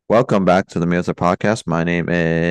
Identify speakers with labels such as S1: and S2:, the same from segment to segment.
S1: Welcome back to the Music Podcast. My name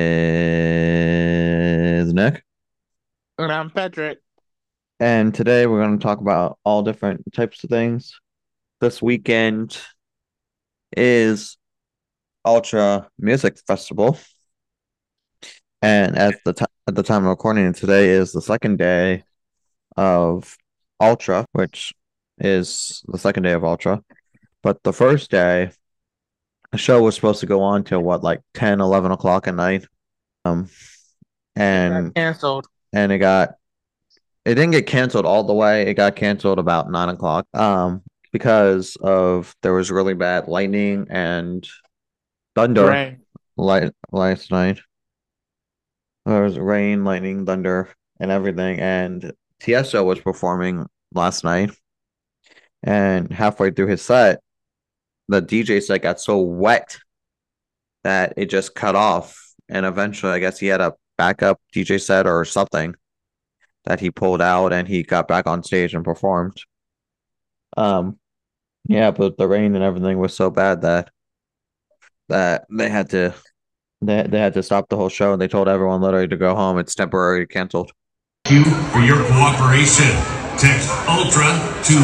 S1: is Nick,
S2: And I'm Patrick.
S1: and today we're going to talk about all different types of things. This weekend is Ultra Music Festival, and at the time of recording, today is the second day of Ultra, which is the second day of Ultra. But the first day, the show was supposed to go on till what, like 10, 11 o'clock at night. Um,
S2: It got
S1: and
S2: canceled.
S1: and it didn't get canceled all the way. It got canceled about 9 o'clock. Because of there was really bad lightning and thunder
S2: Rain.
S1: last night. There was rain, lightning, thunder, and everything. And Tiesto was performing last night, and halfway through his set, the DJ set got so wet that it just cut off. And eventually, I guess he had a backup DJ set or something that he pulled out, and he got back on stage and performed. Um, Yeah, but the rain and everything was so bad that they had to stop the whole show, and they told everyone literally to go home. It's temporarily canceled.
S3: Thank you for your cooperation. Text ULTRA to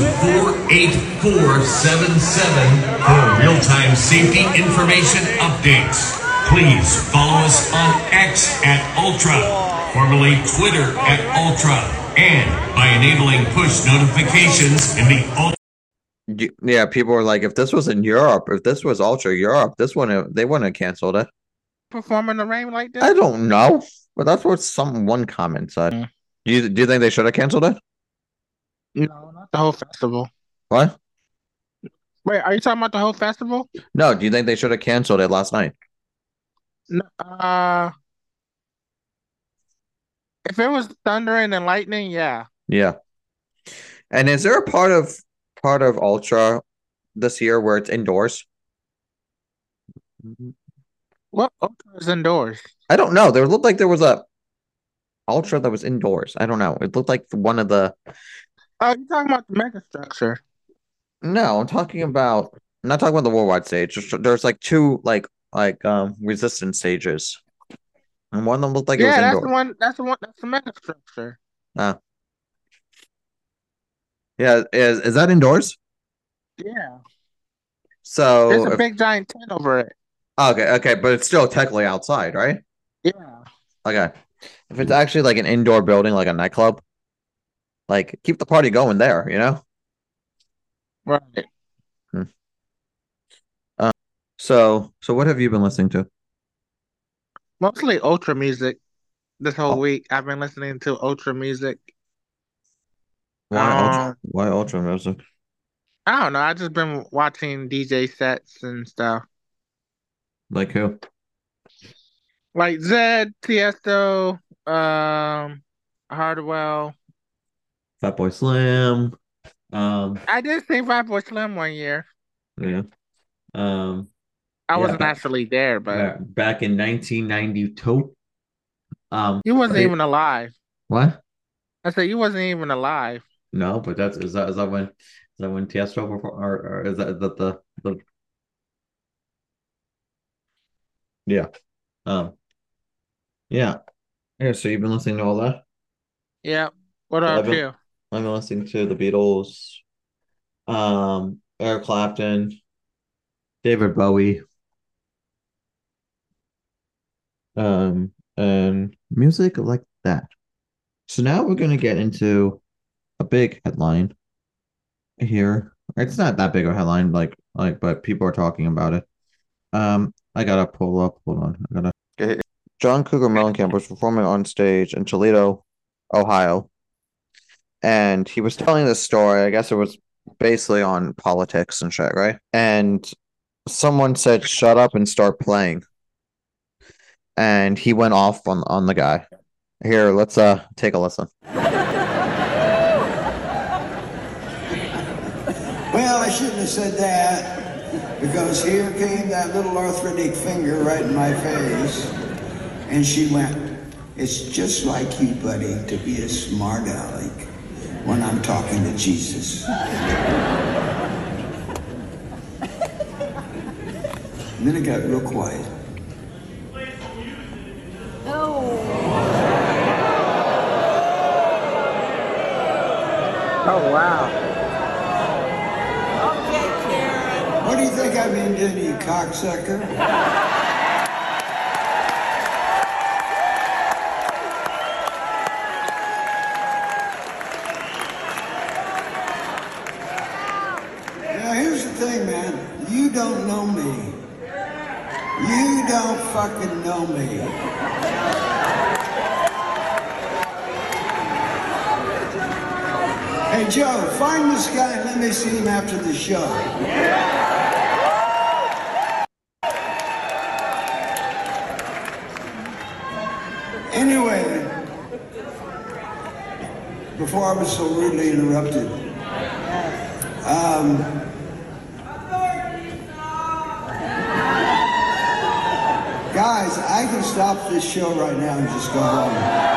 S3: 48477 for real-time safety information updates. Please follow us on X at Ultra, formerly Twitter at Ultra, and by enabling push notifications in the Ultra.
S1: Yeah, people were like, if this was in Europe, if this was Ultra Europe, this wouldn't they wouldn't have canceled it.
S2: Perform in the rain like
S1: I
S2: this?
S1: don't know, but that's what one comment said.
S2: Mm.
S1: Do you think they should have canceled it?
S2: No, not the whole festival.
S1: What?
S2: Wait, are you talking about the whole festival?
S1: No, do you think they should have canceled it last night?
S2: No, if it was thundering and lightning, yeah.
S1: Yeah. And is there a part of Ultra this year where it's indoors?
S2: What Ultra is indoors?
S1: I don't know. There looked like there was a Ultra that was indoors. I don't know. It looked like one of the.
S2: Oh, you're talking about the mega structure.
S1: No, I'm not talking about the worldwide stage. There's like two resistance stages, and one of them looked like it was
S2: Yeah, that's the
S1: indoor.
S2: one. That's the one. That's the mega structure.
S1: Uh, yeah, is that indoors?
S2: Yeah, there's
S1: So
S2: a
S1: if
S2: big giant tent over it.
S1: okay, but it's still technically outside, right?
S2: Yeah,
S1: Okay, if it's actually like an indoor building, like a nightclub, like keep the party going there, you know?
S2: right.
S1: Hmm. Uh, so what have you been listening to?
S2: Mostly Ultra music. This whole
S1: Oh,
S2: week, I've been listening to Ultra music.
S1: why ultra?
S2: Um,
S1: Why ultra music?
S2: I don't know. I just been watching DJ sets and stuff.
S1: Like who?
S2: Like Zed, Tiesto, Hardwell.
S1: Fatboy Slim. Um,
S2: I did see Fatboy Slim one year.
S1: yeah. Um,
S2: I
S1: yeah,
S2: wasn't actually there, but
S1: back in 1992.
S2: he wasn't
S1: Right?
S2: even alive.
S1: What?
S2: I said he wasn't even alive.
S1: No, but that's is that when Tiesto perform or is that the yeah. Um, yeah. Yeah, so you've been listening to all that?
S2: Yeah. What
S1: So I've
S2: about
S1: been
S2: you?
S1: I've been listening to the Beatles, Eric Clapton, David Bowie, and music like that. So now we're gonna get into a big headline here. It's not that big of a headline, but people are talking about it. I gotta pull up. Hold on. I gotta. Okay. John Cougar Mellencamp was performing on stage in Toledo, Ohio, and he was telling this story. I guess it was basically on politics and shit, right? And someone said, "Shut up and start playing," and he went off on the guy. Here, let's take a listen.
S4: Well, I shouldn't have said that because here came that little arthritic finger right in my face, and she went, "It's just like you, buddy, to be a smart aleck when I'm talking to Jesus." And then it got real quiet.
S2: Oh wow.
S4: What do you think I've been doing, you cocksucker? Now, here's the thing, man. You don't know me. You don't fucking know me. Hey, Joe, find this guy and let me see him after the show. Anyway, before I was so rudely interrupted, guys, I can stop this show right now and just go home.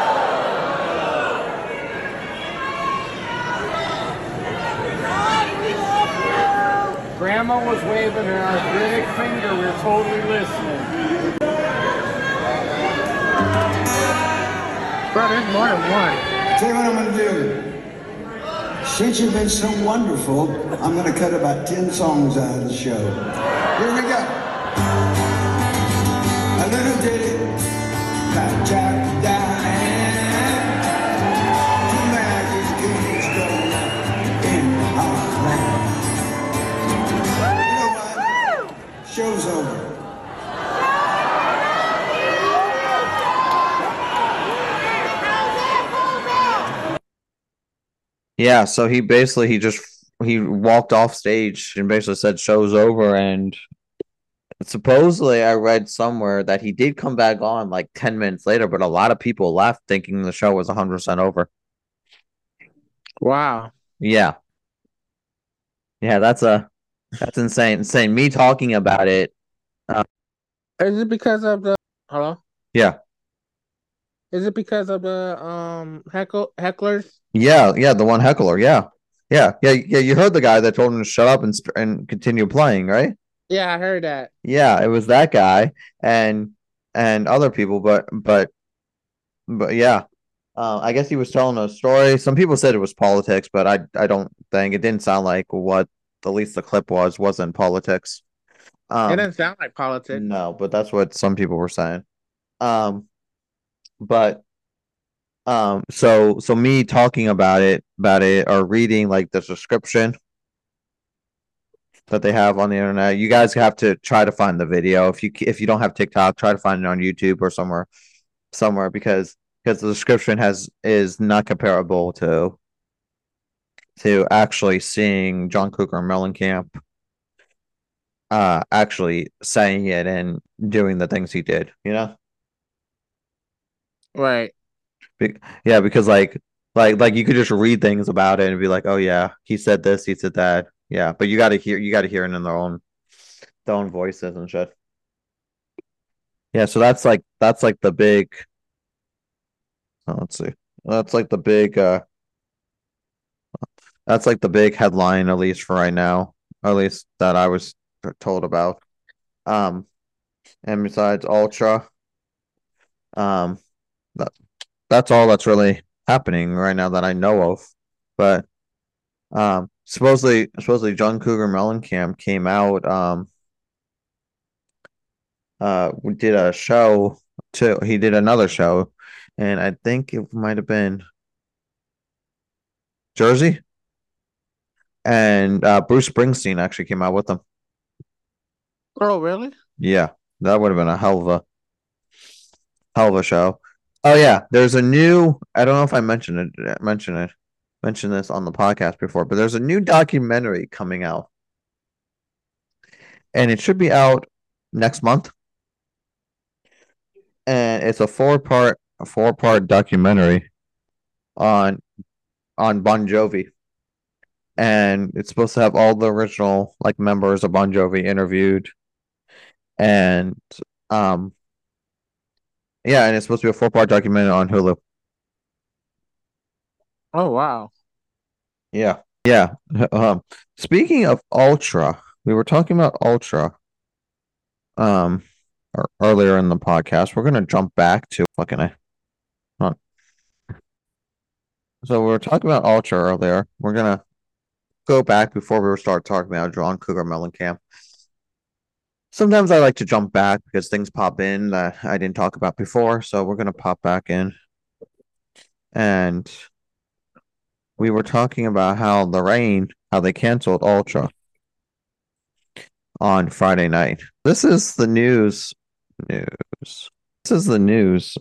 S5: Grandma was waving her arthritic finger. We were totally listening.
S2: Bro, there's more than one.
S4: Tell you what I'm gonna do. Since you've been so wonderful, I'm gonna cut about 10 songs out of the show. Here we go. A little ditty about Jack Diane. Two magic kids growing up in Heartland. You know what? Show's over.
S1: Yeah, so he walked off stage and basically said show's over, and supposedly I read somewhere that he did come back on like 10 minutes later, but a lot of people left thinking the show was 100% over.
S2: Wow.
S1: Yeah. Yeah, that's insane. Insane. Me talking about it.
S2: Is it because of the hello?
S1: Yeah.
S2: Is it because of the hecklers?
S1: Yeah, the one heckler. Yeah. You heard the guy that told him to shut up and continue playing, right?
S2: Yeah, I heard that.
S1: Yeah, it was that guy and other people, but yeah. I guess he was telling a story. Some people said it was politics, but I don't think it didn't sound like what at least the clip wasn't politics.
S2: It doesn't sound like politics.
S1: No, but that's what some people were saying. But so me talking about it or reading like the description that they have on the internet. You guys have to try to find the video. If you don't have TikTok, try to find it on YouTube or somewhere because the description is not comparable to actually seeing John Cougar Mellencamp actually saying it and doing the things he did, you know?
S2: Right.
S1: Yeah, because like you could just read things about it and be like, oh yeah, he said this, he said that. Yeah, but you gotta hear it in their own voices and shit. Yeah, so that's like the big let's see. That's like the big headline, at least for right now. At least that I was told about. And besides Ultra, that's all that's really happening right now that I know of. But supposedly John Cougar Mellencamp came out. We did a show too. He did another show, and I think it might have been Jersey. And Bruce Springsteen actually came out with them.
S2: Oh, really?
S1: Yeah, that would have been a hell of a show. Oh yeah, there's a new. I don't know if I mentioned this on the podcast before, but there's a new documentary coming out, and it should be out next month. And it's a four-part documentary on Bon Jovi, and it's supposed to have all the original like members of Bon Jovi interviewed, and yeah, and it's supposed to be a 4-part documentary on Hulu.
S2: Oh wow.
S1: Yeah. Speaking of Ultra, we were talking about Ultra. um earlier in the podcast. We're gonna jump back to hold so we were talking about Ultra earlier. We're gonna go back before we start talking about John Cougar Mellencamp. Sometimes I like to jump back because things pop in that I didn't talk about before. So we're gonna pop back in. And we were talking about how they canceled Ultra on Friday night. This is the news. This is the news.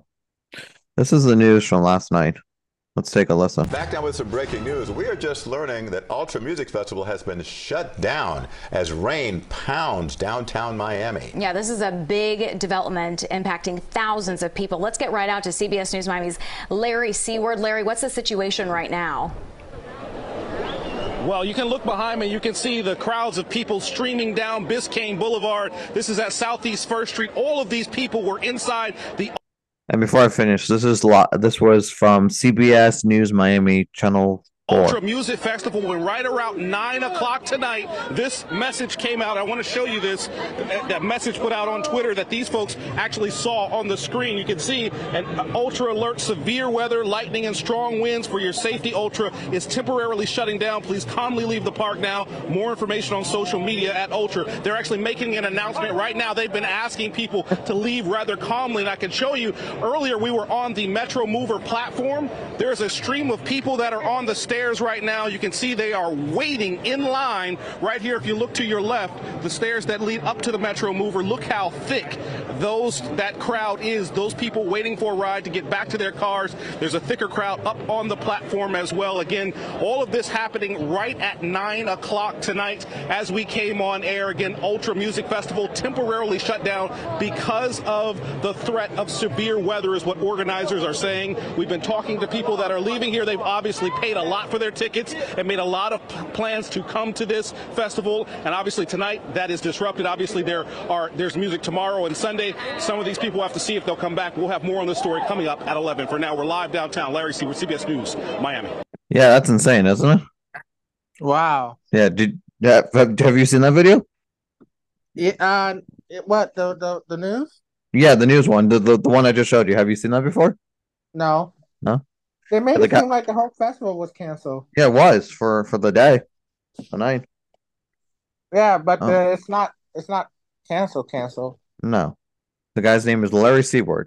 S1: This is the news from last night. Let's take a listen.
S6: Back now with some breaking news. We are just learning that Ultra Music Festival has been shut down as rain pounds downtown Miami.
S7: Yeah, this is a big development impacting thousands of people. Let's get right out to CBS News Miami's Larry Seward. Larry, what's the situation right now?
S8: Well, you can look behind me. You can see the crowds of people streaming down Biscayne Boulevard. This is at Southeast First Street. All of these people were inside the...
S1: And before I finish, this was from CBS News Miami Channel 4.
S8: Ultra Music Festival went right around 9 o'clock tonight. This message came out. I want to show you this. That message put out on Twitter that these folks actually saw on the screen. You can see an Ultra alert, severe weather, lightning, and strong winds. For your safety, Ultra is temporarily shutting down. Please calmly leave the park now. More information on social media at Ultra. They're actually making an announcement right now. They've been asking people to leave rather calmly. And I can show you, earlier we were on the Metro Mover platform. There's a stream of people that are on the stairs right now. You can see they are waiting in line right here. If you look to your left, the stairs that lead up to the Metro Mover, look how thick that crowd is. Those people waiting for a ride to get back to their cars. There's a thicker crowd up on the platform as well. Again, all of this happening right at 9 o'clock tonight as we came on air. Again, Ultra Music Festival temporarily shut down because of the threat of severe weather is what organizers are saying. We've been talking to people that are leaving here. They've obviously paid a lot for their tickets and made a lot of plans to come to this festival. And obviously tonight that is disrupted. Obviously there's music tomorrow and Sunday. Some of these people have to see if they'll come back. We'll have more on this story coming up at 11. For now, we're live downtown. Larry Seward, CBS News, Miami.
S1: Yeah, that's insane, isn't it?
S2: Wow.
S1: Yeah. Have you seen that video?
S2: Yeah. What the news?
S1: Yeah, the news one, the one I just showed you. Have you seen that before?
S2: No.
S1: No.
S2: They made it seem like the whole festival was canceled.
S1: Yeah, it was for the day, the night.
S2: Yeah, but it's not canceled.
S1: No, the guy's name is Larry Seward.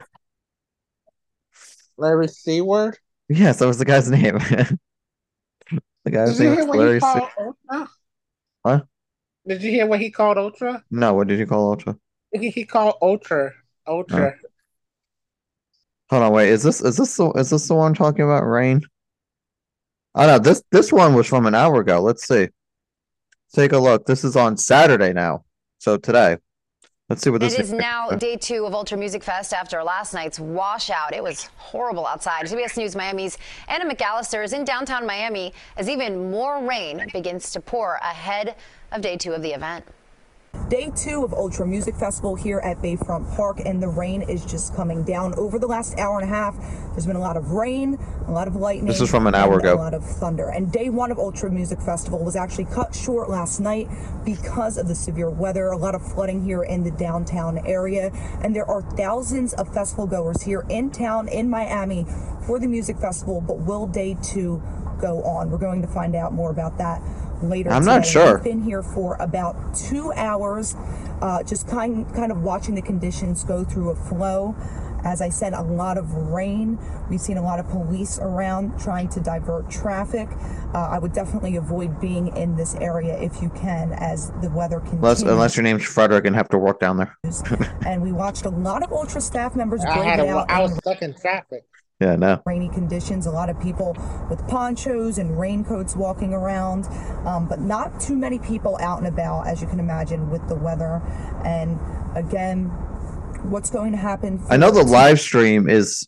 S2: Larry Seward?
S1: Yes, that was the guy's name. The guy's name is Larry Seward. What?
S2: Did you hear what he called Ultra?
S1: No, what did you call Ultra?
S2: He called Ultra. Ultra.
S1: Oh. Hold on, wait. Is this the one talking about rain? Oh no, this one was from an hour ago. Let's see. Take a look. This is on Saturday now. So today. Let's see what this is.
S9: It is now day 2 of Ultra Music Fest after last night's washout. It was horrible outside. CBS News Miami's Anna McAllister is in downtown Miami as even more rain begins to pour ahead of day 2 of the event.
S10: Day 2 of Ultra Music Festival here at Bayfront Park, and the rain is just coming down. Over the last hour and a half, there's been a lot of rain, a lot of lightning.
S1: This is from an hour ago.
S10: A lot of thunder. And day 1 of Ultra Music Festival was actually cut short last night because of the severe weather. A lot of flooding here in the downtown area, and there are thousands of festival goers here in town in Miami for the music festival. But will day 2 go on? We're going to find out more about that later.
S1: I'm
S10: today.
S1: not sure.
S10: We've been here for about 2 hours, just kind of watching the conditions go through a flow. As I said, a lot of rain. We've seen a lot of police around trying to divert traffic. I would definitely avoid being in this area if you can, as the weather continues.
S1: Unless your name's Frederick and have to work down there.
S10: And we watched a lot of Ultra staff members
S2: I was stuck in traffic.
S1: Yeah, no.
S10: Rainy conditions, a lot of people with ponchos and raincoats walking around, but not too many people out and about, as you can imagine, with the weather. And again, what's going to happen?
S1: I know the live stream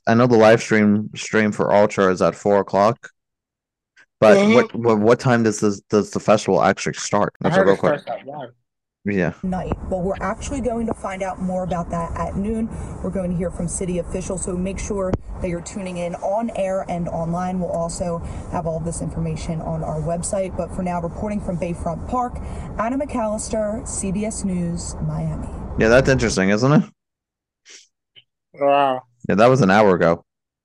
S1: for Ultra is at 4 o'clock. But what time does the festival actually start?
S2: I heard it starts at 1.
S1: Yeah.
S10: Night. Well, we're actually going to find out more about that at noon. We're going to hear from city officials, so make sure that you're tuning in on air and online. We'll also have all of this information on our website. But for now, reporting from Bayfront Park, Anna McAllister, CBS News, Miami.
S1: Yeah, that's interesting, isn't it?
S2: Wow.
S1: Yeah, that was an hour ago.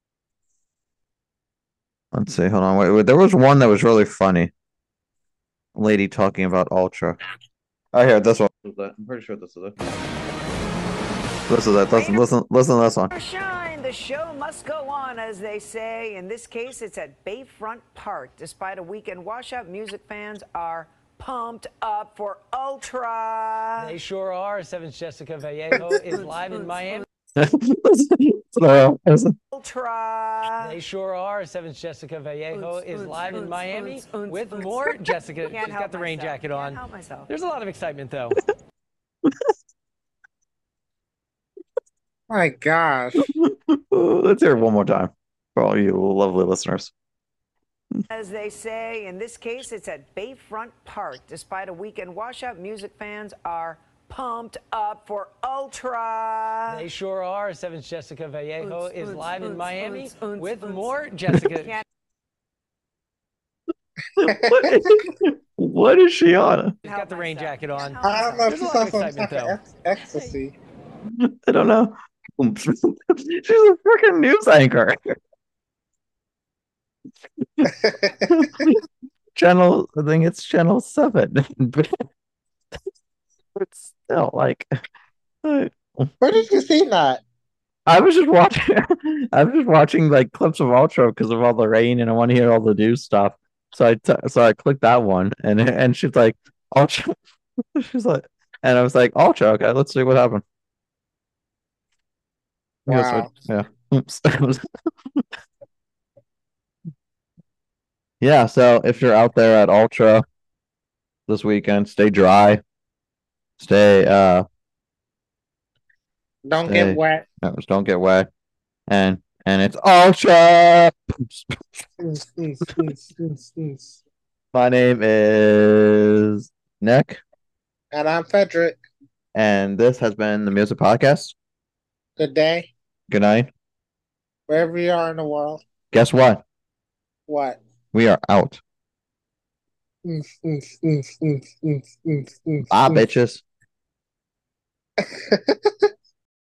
S1: Let's see. Hold on. Wait. There was one that was really funny. Lady talking about Ultra. Oh, here, this one. I'm pretty sure this is it. This is it. Listen to this one.
S11: Shine, the show must go on, as they say. In this case, it's at Bayfront Park. Despite a weekend washout, music fans are pumped up for Ultra.
S12: They sure are. Seven's Jessica Vallejo is live in Miami.
S11: Ultra.
S12: They sure are. Seven's Jessica Vallejo is live in Miami with more Jessica.
S11: Can't
S12: She's got the rain jacket on.
S11: Can't help myself.
S12: There's a lot of excitement, though.
S2: My gosh.
S1: Let's hear it one more time for all you lovely listeners.
S11: As they say, in this case, it's at Bayfront Park. Despite a weekend washout, music fans are pumped up for Ultra.
S12: They sure are. Seven's Jessica Vallejo is live in Miami with more Jessica.
S1: What is she on?
S12: She's got the rain jacket on.
S2: I don't know if
S12: There's
S2: she's
S12: a lot
S2: on
S12: of
S2: some
S12: excitement,
S2: type
S12: though.
S2: of ecstasy.
S1: I don't know. She's a freaking news anchor. I think it's channel 7. But it's still like
S2: Where did you see that?
S1: I was just watching like clips of Ultra because of all the rain and I want to hear all the news stuff. So I clicked that one and she's like Ultra. She's like, and I was like Ultra. Okay, let's see what happened.
S2: Wow.
S1: Yeah. Oops. Yeah. So if you're out there at Ultra this weekend, stay dry. Stay
S2: Don't get wet.
S1: Just don't get wet. And it's Ultra. My name is Nick.
S2: And I'm Frederick.
S1: And this has been the Music Podcast.
S2: Good day.
S1: Good night.
S2: Wherever you are in the world.
S1: Guess what?
S2: What?
S1: We are out. Bye, bitches.